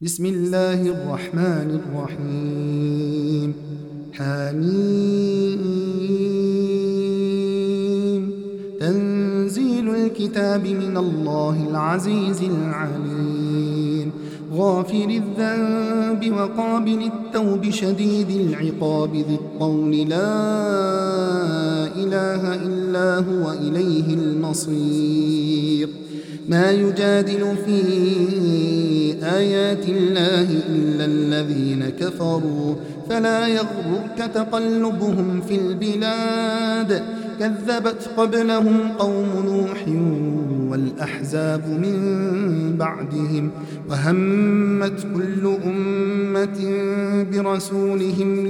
بسم الله الرحمن الرحيم. حميم. تنزيل الكتاب من الله العزيز العليم. غافر الذنب وقابل التوب شديد العقاب ذي الطول لا إله إلا هو إليه المصير. ما يجادل في آيات الله إلا الذين كفروا فلا يغرك تقلبهم في البلاد. كذبت قبلهم قوم نوح والأحزاب من بعدهم وهمت كل أمة برسولهم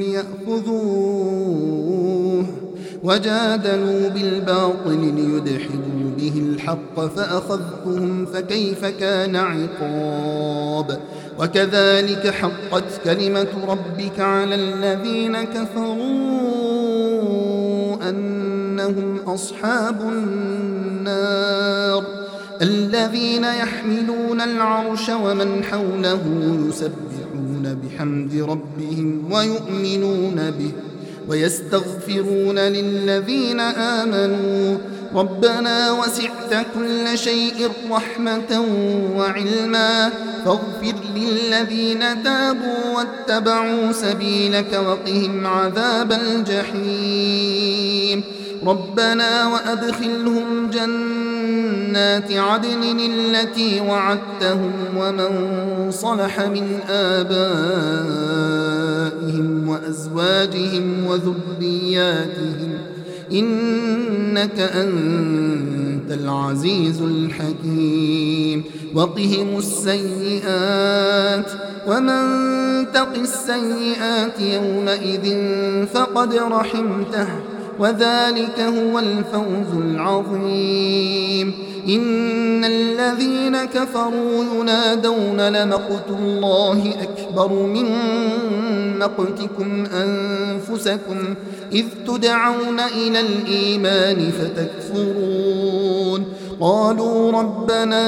ليأخذوه وجادلوا بالباطل ليدحضوا به الحق فأخذتهم فكيف كان عقاب. وكذلك حقت كلمة ربك على الذين كفروا أنهم أصحاب النار. الذين يحملون العرش ومن حوله يسبحون بحمد ربهم ويؤمنون به ويستغفرون للذين آمنوا ربنا وسعت كل شيء رحمة وعلما فاغفر للذين تابوا واتبعوا سبيلك وقهم عذاب الجحيم. ربنا وأدخلهم جنات عدن التي وعدتهم ومن صلح من آبائهم وأزواجهم وذرياتهم إنك أنت العزيز الحكيم. وقهم السيئات ومن تق السيئات يومئذ فقد رحمته وذلك هو الفوز العظيم. إن الذين كفروا ينادون لمقت الله أكبر من مقتكم أنفسكم إذ تدعون إلى الإيمان فتكفرون. قالوا ربنا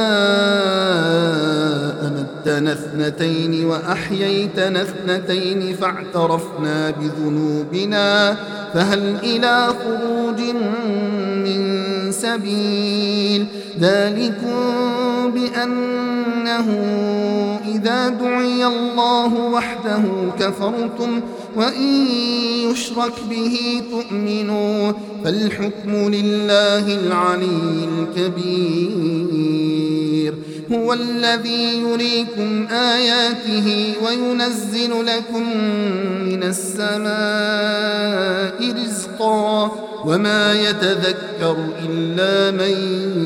أمتنا اثنتين وأحييتنا اثنتين فاعترفنا بذنوبنا فهل إلى خروج من سبيل. ذلكم بأنه إذا دعي الله وحده كفرتم وإن يشرك به تؤمنوا فالحكم لله العلي الكبير. هو الذي يريكم آياته وينزل لكم من السماء رزقا وما يتذكر إلا من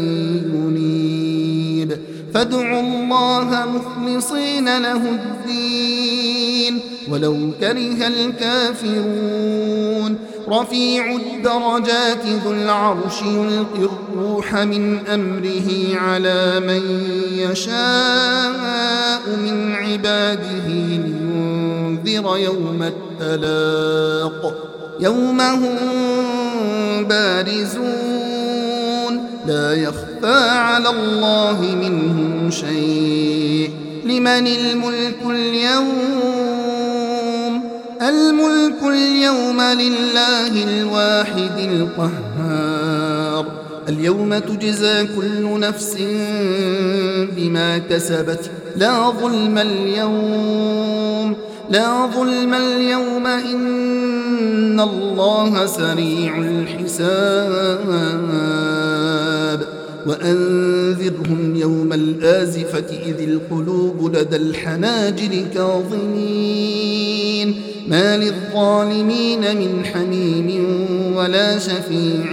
ينيب. فادعوا الله مخلصين له الدين ولو كره الكافرون. رفيع الدرجات ذو العرش يلقي الروح من أمره على من يشاء من عباده لينذر يوم التلاق يوم هم بارزون لا يخفى على الله منهم شيء. لمن الملك اليوم؟ الملك اليوم لله الواحد القهار. اليوم تجزى كل نفس بما كسبت لا ظلم اليوم إن الله سريع الحساب. وأنذرهم يوم الآزفة إذ القلوب لدى الحناجر كاظمين ما للظالمين من حميم ولا شفيع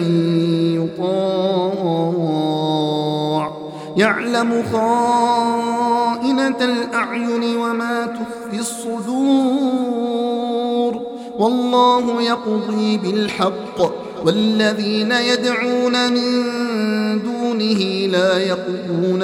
يطاع. يعلم خائنة الأعين وما تخفي الصدور والله يقضي بالحق والذين يدعون من دونه لا يقضون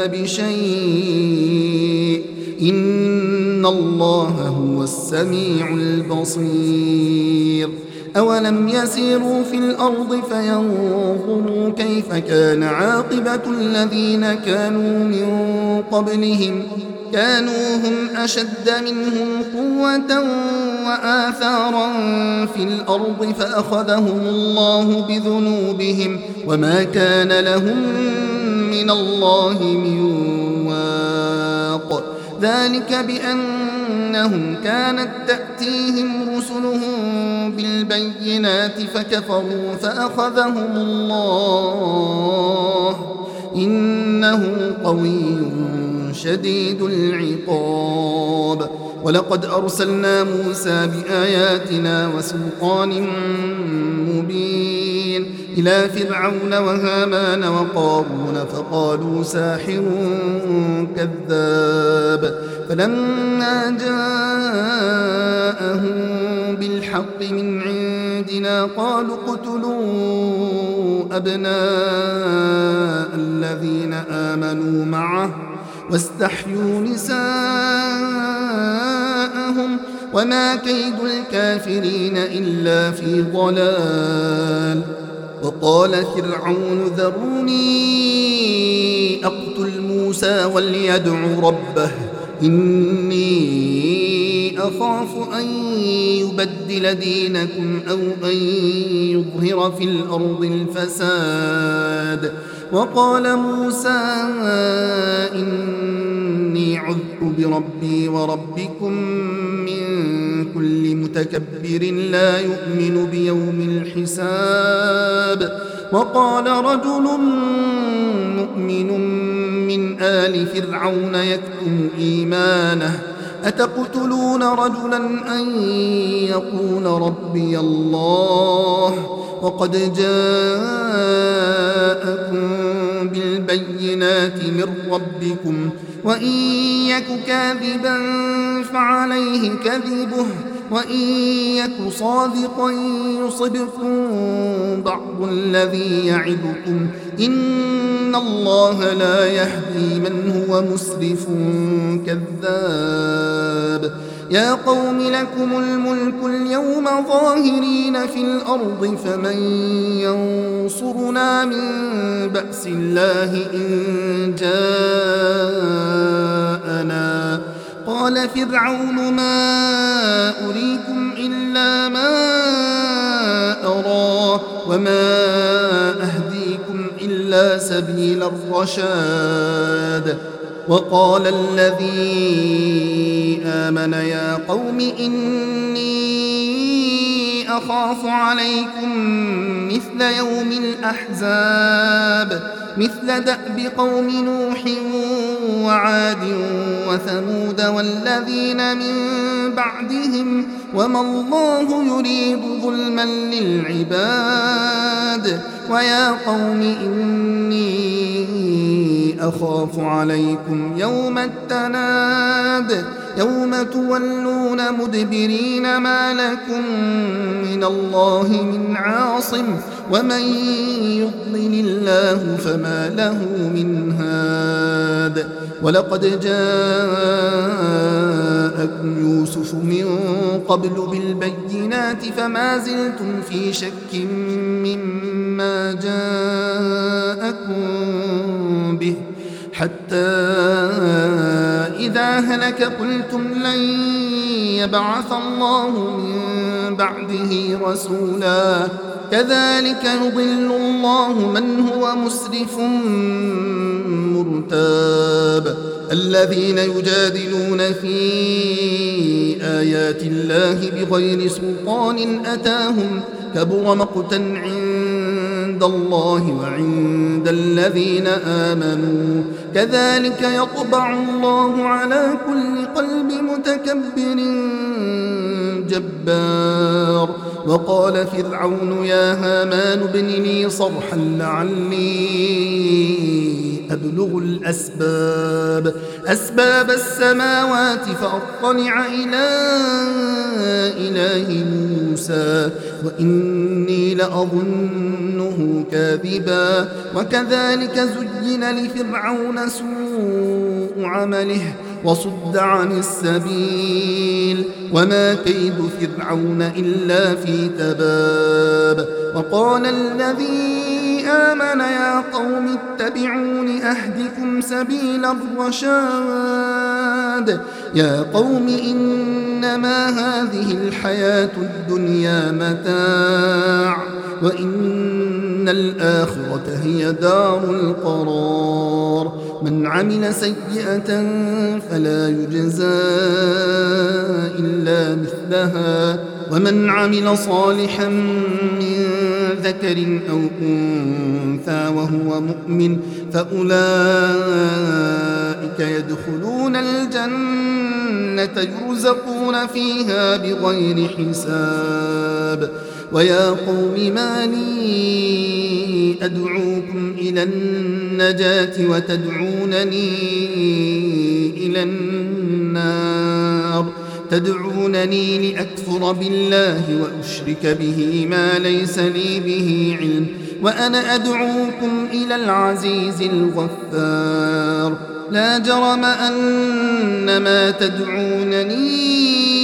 بشيء إن الله هو السميع البصير. أولم يسيروا في الأرض فينظروا كيف كان عاقبة الذين كانوا من قبلهم كانوا هم أشد منهم قوة وآثارا في الأرض فأخذهم الله بذنوبهم وما كان لهم من الله من واق ذلك بأنهم كانت تأتيهم رسلهم بالبينات فكفروا فأخذهم الله إنه قوي شديد العقاب ولقد أرسلنا موسى بآياتنا وسلطان مبين إلى فرعون وهامان وقارون فقالوا ساحر كذاب فلما جاءهم بالحق من عندنا قالوا اقتلوا أبناء الذين آمنوا معه واستحيوا نساءهم وما كيد الكافرين إلا في ضلال وقال فرعون ذروني أقتل موسى وليدع ربه إني أخاف أن يبدل دينكم أو أن يظهر في الأرض الفساد وقال موسى إني عذت بربي وربكم من كل متكبر لا يؤمن بيوم الحساب وقال رجل مؤمن من آل فرعون يكتم إيمانه أتقتلون رجلا أن يقول ربي الله وقد جاءكم بالبينات من ربكم وإن يك كاذبا فعليه كذبه وإن يك صادقا يصبكم بعض الذي يعدكم إن الله لا يهدي من هو مسرف كذاب يا قوم لكم الملك اليوم ظاهرين في الأرض فمن ينصرنا من بأس الله إن جاءنا قال فرعون ما أريكم إلا ما أرى وما أهديكم إلا سبيل الرشاد وقال الذي آمن يا قوم إني أخاف عليكم مثل يوم الأحزاب مثل دأب قوم نوح وعاد وثمود والذين من بعدهم وما الله يريد ظلما للعباد ويا قوم إني أخاف عليكم يوم التناد يوم تولون مدبرين ما لكم من الله من عاصم ومن يضلل الله فما له من هاد ولقد جاءكم يوسف من قبل بالبينات فما زلتم في شك مما جاءكم به حتى إذا هلك قلتم لن يبعث الله من بعده رسولا كذلك يضل الله من هو مسرف مرتاب الذين يجادلون في آيات الله بغير سلطان أتاهم كبر مقتا عند الله وعند الذين آمنوا كذلك يطبع الله على كل قلب متكبر جبار وقال فرعون يا هامان ابن لي صرحا لعلي أبلغ أسباب السماوات فأطلع إلى إله موسى وإني لأظنه كاذبا وكذلك زين لفرعون سوء عمله وصد عن السبيل وما كيد فرعون إلا في تباب وقال الذي آمن يا قوم اتبعون أهدكم سبيل الرشاد العباد يا قوم إنما هذه الحياة الدنيا متاع وإن الآخرة هي دار القرار من عمل سيئة فلا يجزى إلا مثلها ومن عمل صالحا من ذكر أو أنثى وهو مؤمن فأولئك يدخلون الجنة يرزقون فيها بغير حساب ويا قوم ما لي أدعوكم إلى النجاة وتدعونني إلى النار تدعونني لأكفر بالله وأشرك به ما ليس لي به علم وأنا أدعوكم إلى العزيز الغفار لا جرم أن ما تدعونني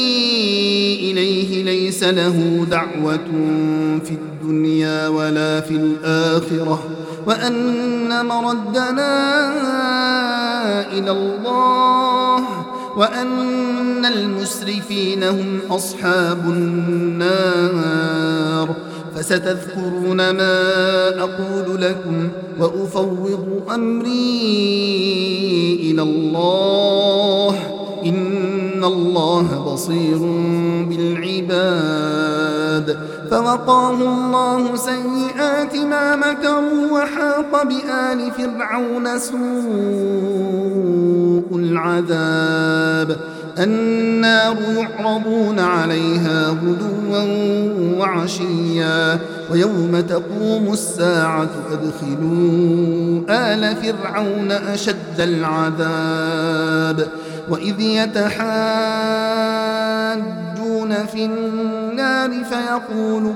إليه ليس له دعوة في الدنيا ولا في الآخرة وأن مردنا إلى الله وأن المسرفين هم أصحاب النار فستذكرون ما أقول لكم وأفوض أمري إلى الله إن الله بصير بالعباد فوقاه الله سيئات ما مكروا وحاق بآل فرعون سوء العذاب النار يعرضون عليها غدوا وعشيا ويوم تقوم الساعة أدخلوا آل فرعون أشد العذاب وإذ يتحاجون في النار فيقول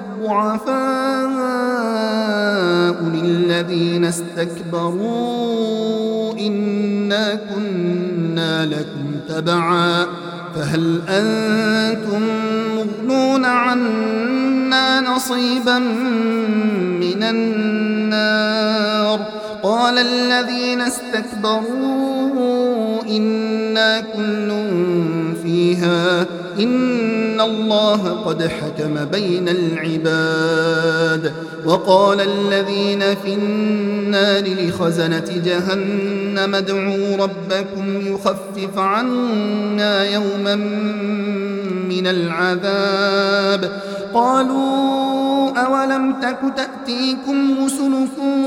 الضعفاء للذين استكبروا إنا كنا لكم تبعا فهل أنتم مغنون عنا نصيبا من النار قال الذين استكبروا إنا كل فيها إن الله قد حكم بين العباد وقال الذين في النار لخزنة جهنم ادعوا ربكم يخفف عنا يوما من العذاب قالوا أولم تك تأتيكم رسلكم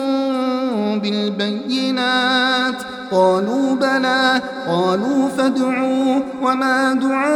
بالبينات قالوا بلى قالوا فادعوا وما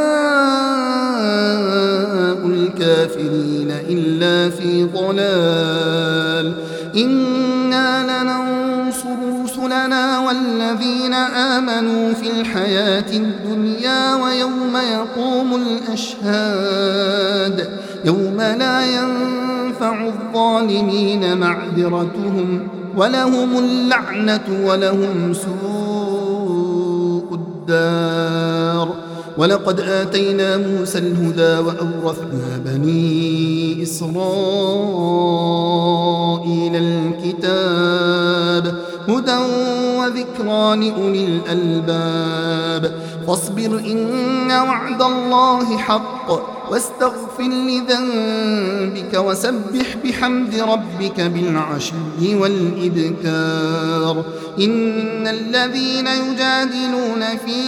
دعاء الكافرين إلا في ضلال إنا لننصر رسلنا والذين آمنوا في الحياة الدنيا ويوم يقوم الأشهاد يوم لا ينفع الظالمين معذرتهم ولهم اللعنة ولهم سوء الدار ولقد آتينا موسى الهدى وأورثنا بني إسرائيل الكتاب هدى وذكرى لأولي الألباب فاصبر إن وعد الله حق واستغفر لذنبك وسبح بحمد ربك بالعشي والإبكار إن الذين يجادلون في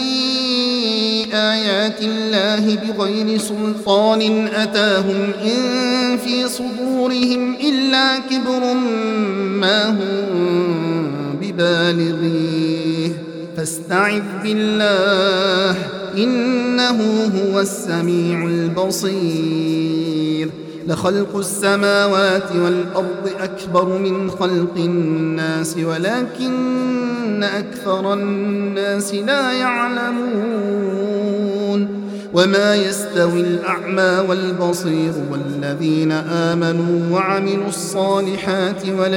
آيات الله بغير سلطان أتاهم إن في صدورهم إلا كبر ما هم ببالغيه فاستعذ بالله إنه هو السميع البصير لخلق السماوات والأرض أكبر من خلق الناس ولكن أكثر الناس لا يعلمون وما يستوي الأعمى والبصير والذين آمنوا وعملوا الصالحات ولا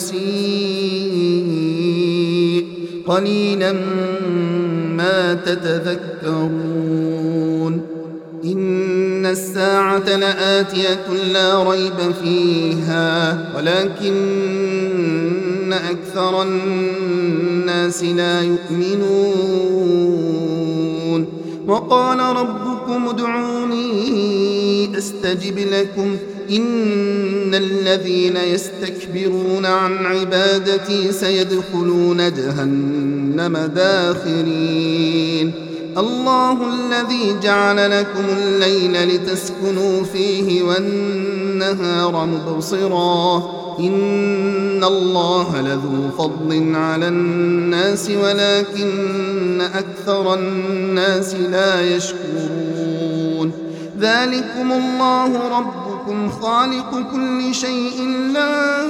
المسيء قليلا ما تتذكرون إن الساعة لآتية لا ريب فيها ولكن أكثر الناس لا يؤمنون وقال ربكم ادعوني أستجب لكم إن الذين يستكبرون عن عبادتي سيدخلون جهنم داخرين الله الذي جعل لكم الليل لتسكنوا فيه والنهار مبصرا إن الله لذو فضل على الناس ولكن أكثر الناس لا يشكرون ذلكم الله ربكم خالق كل شيء لا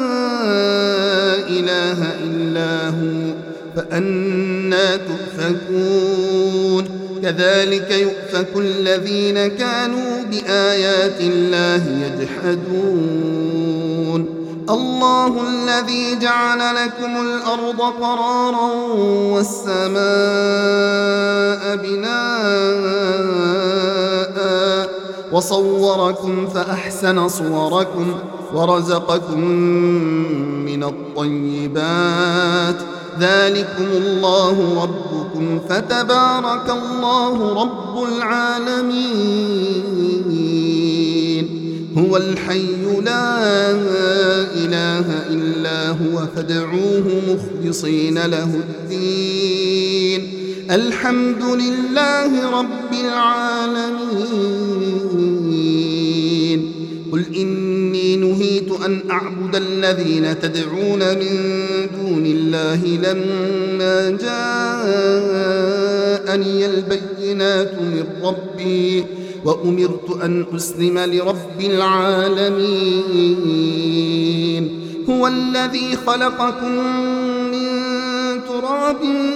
إله إلا هو فأنى تؤفكون كذلك يؤفك الذين كانوا بآيات الله يجحدون الله الذي جعل لكم الأرض قرارا والسماء بناء وصوركم فأحسن صوركم ورزقكم من الطيبات ذلكم الله ربكم فتبارك الله رب العالمين هو الحي لا إله إلا هو فادعوه مخلصين له الدين الحمد لله رب العالمين قل إني نهيت أن أعبد الذين تدعون من دون الله لما جاءني البينات من ربي وأمرت أن أسلم لرب العالمين هو الذي خلقكم من تراب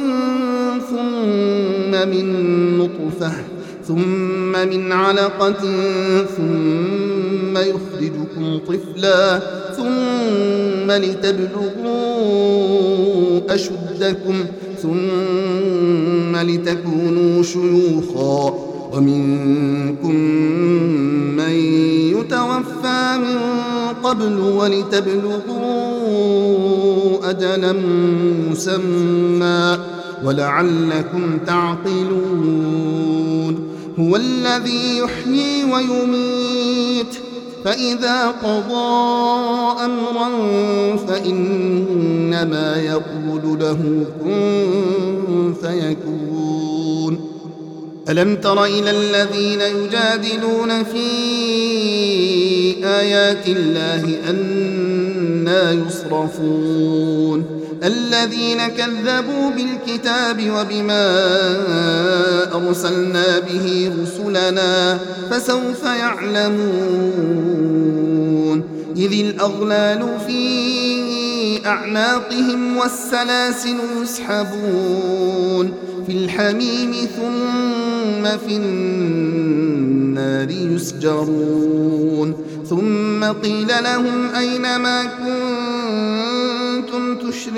ثم من نطفة ثم من علقة ثم يخرجكم طفلا ثم لتبلغوا أشدكم ثم لتكونوا شيوخا ومنكم من يتوفى من قبل ولتبلغوا أجلا مسمى ولعلكم تعقلون هو الذي يحيي ويميت فإذا قضى أمرا فإنما يقول له كن فيكون ألم تر إلى الذين يجادلون في آيات الله أنى يصرفون الذين كذبوا بالكتاب وبما أرسلنا به رسلنا فسوف يعلمون إذ الأغلال في أعناقهم والسلاسل يسحبون في الحميم ثم في النار يسجرون ثم قيل لهم أين ما كنتم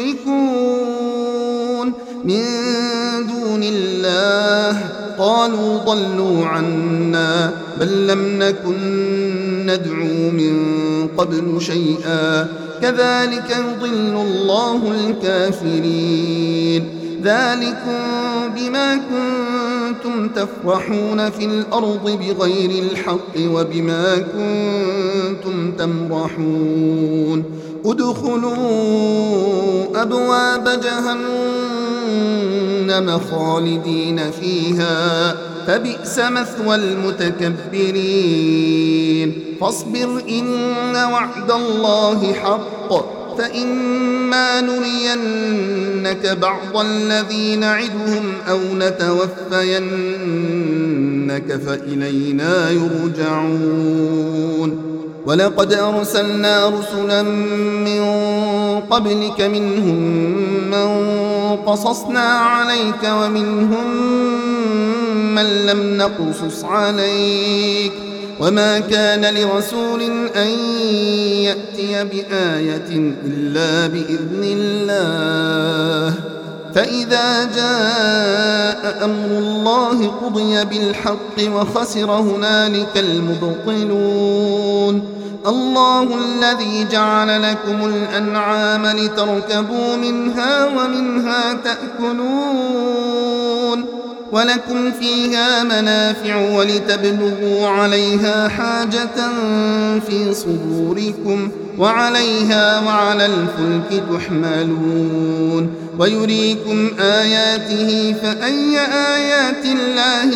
تشركون من دون الله قالوا ضلوا عنا بل لم نكن ندعو من قبل شيئا كذلك يضل الله الكافرين ذلكم بما كنتم تفرحون في الأرض بغير الحق وبما كنتم تمرحون ادخلوا أبواب جهنم خالدين فيها فبئس مثوى المتكبرين فاصبر إن وعد الله حق فإما نرينك بعض الذي نعدهم أو نتوفينك فإلينا يرجعون ولقد أرسلنا رسلا من قبلك منهم من قصصنا عليك ومنهم من لم نقصص عليك وما كان لرسول أن يأتي بآية إلا بإذن الله فإذا جاء أمر الله قضي بالحق وخسر هنالك المبطلون الله الذي جعل لكم الأنعام لتركبوا منها ومنها تأكلون ولكم فيها منافع ولتبلغوا عليها حاجة في صدوركم وعليها وعلى الفلك تحملون ويريكم آياته فأي آيات الله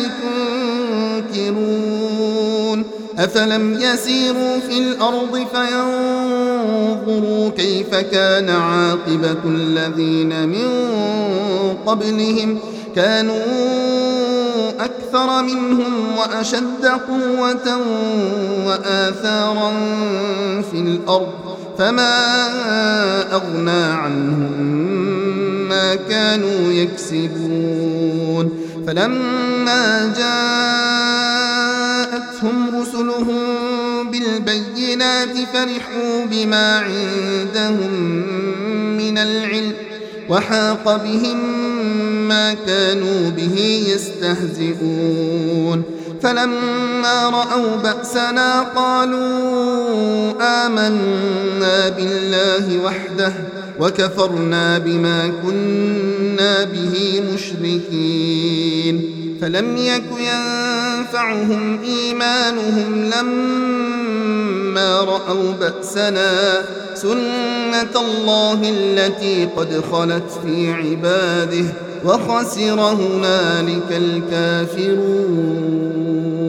تنكرون أفلم يسيروا في الأرض فينظروا كيف كان عاقبة الذين من قبلهم كانوا أكثر منهم وأشد قوة وآثارا في الأرض فما أغنى عنهم ما كانوا يكسبون فلما جاءتهم رسلهم بالبينات فرحوا بما عندهم من العلم وحاق بهم ما كانوا به يستهزئون فلما رأوا بأسنا قالوا آمنا بالله وحده وكفرنا بما كنا به مشركين فلم يك ينفعهم إيمانهم لما رأوا بأسنا سنة الله التي قد خلت في عباده وخسر هنالك الكافرون.